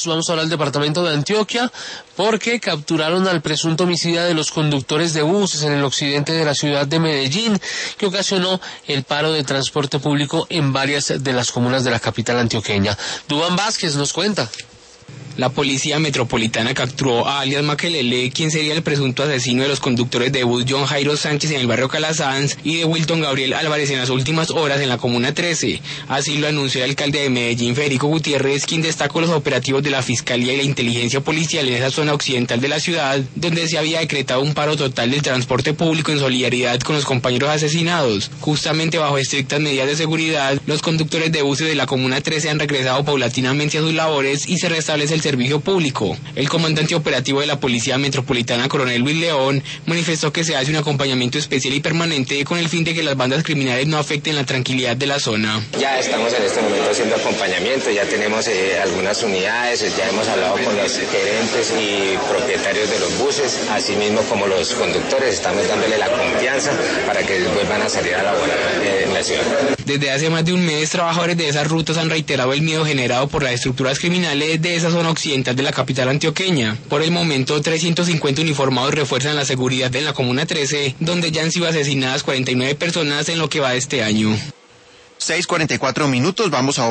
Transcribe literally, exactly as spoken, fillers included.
más, vamos ahora al departamento de Antioquia, porque capturaron al presunto homicida de los conductores de buses en el occidente de la ciudad de Medellín, que ocasionó el paro de transporte público en varias de las comunas de la capital antioqueña. Duván Vázquez nos cuenta. La policía metropolitana capturó a alias Makelele, quien sería el presunto asesino de los conductores de bus John Jairo Sánchez en el barrio Calasanz y de Wilton Gabriel Álvarez en las últimas horas en la comuna trece. Así lo anunció el alcalde de Medellín, Federico Gutiérrez, quien destacó los operativos de la Fiscalía y la Inteligencia Policial en esa zona occidental de la ciudad, donde se había decretado un paro total del transporte público en solidaridad con los compañeros asesinados. Justamente bajo estrictas medidas de seguridad, los conductores de buses de la comuna trece han regresado paulatinamente a sus labores y se restablece el servicio público. El comandante operativo de la Policía Metropolitana, coronel Luis León, manifestó que se hace un acompañamiento especial y permanente con el fin de que las bandas criminales no afecten la tranquilidad de la zona. Ya estamos en este momento haciendo acompañamiento, ya tenemos eh, algunas unidades, ya hemos hablado con los gerentes y propietarios de los buses, así mismo como los conductores, estamos dándole la confianza para que vuelvan a salir a laborar eh, en la ciudad. Desde hace más de un mes, trabajadores de esas rutas han reiterado el miedo generado por las estructuras criminales de esa zona occidental de la capital antioqueña. Por el momento, trescientos cincuenta uniformados refuerzan la seguridad en la comuna trece, donde ya han sido asesinadas cuarenta y nueve personas en lo que va de este año. seis cuarenta y cuatro minutos, vamos a